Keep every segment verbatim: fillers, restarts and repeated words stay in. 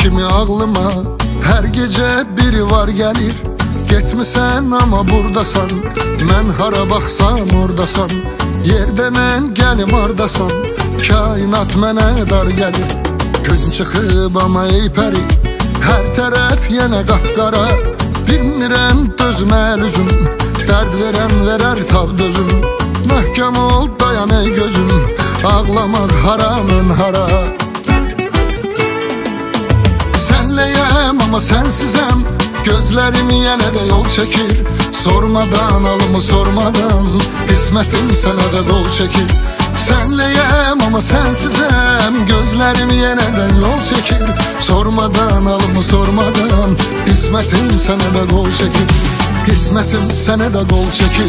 kimi ağlıma. Her gece biri var gelir, getmisən ama burdasan. Mən hara baxsam ordasan, yerdən ən gəlim ardasan. Kainat mənə dar gəlir, gün çıxıb ama ey pəri. Hər tərəf yenə qapqara, bilmirəm dözmə üzüm. Dərd verən verər tab dözüm. Möhkəm ol dayan ey gözüm, ağlamaq haramın hara. Senleyem ama sensizem, gözlerim yine de yol çekir. Sormadan alımı sormadan, kısmetim sana da kol çekir. Senleyem ama sensizem, gözlerim yeniden yol çekir. Sormadan alımı sormadan, kısmetim sana da kol çekir. Kısmetim sana da kol çekir.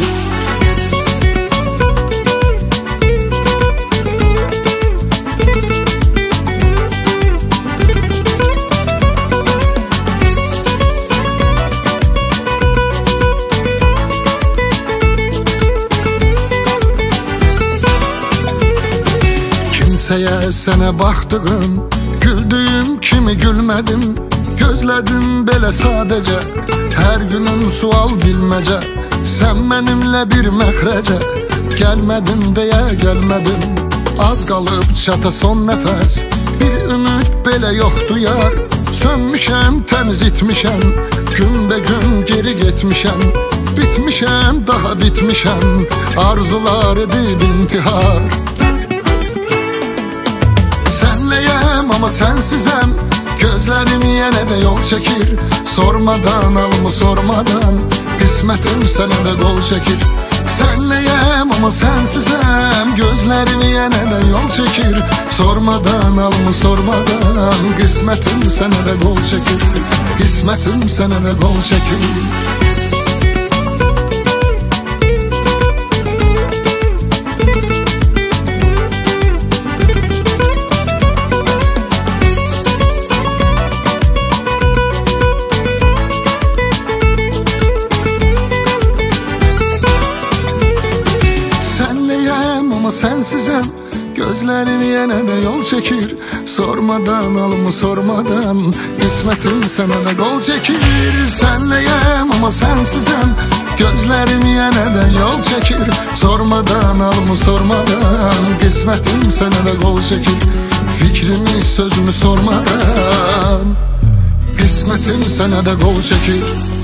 Kimseye sene baktığım, güldüğüm kimi gülmedim. Gözledim belə sadece, her günüm sual bilmece. Sen benimle bir məxrəcə, gelmedin diye gelmedim. Az kalıp çata son nefes, bir ümit belə yoxdu yar. Sönmüşəm, təmiz itmişəm, gün be gün geri getmişəm. Bitmişəm, daha bitmişəm, arzular edib intihar. Senleyem ama sensizem, gözlerim yine de yol çekir. Sormadan alımı sormadan, kısmetim sana da kol çekir. Senleyem ama sensizem, gözlerim yine de yol çekir. Sormadan alımı sormadan, kısmetim sana da kol çekir. Kısmetim sana da kol çekir. Ama sensizem, gözlerim yine de yol çekir. Sormadan alımı sormadan, kısmetim sana da kol çekir. Senleyem ama sensizem, gözlerim yine de yol çekir. Sormadan alımı sormadan, kısmetim sana da kol çekir. Fikrimi sözümü sormadan, kısmetim sana da kol çekir.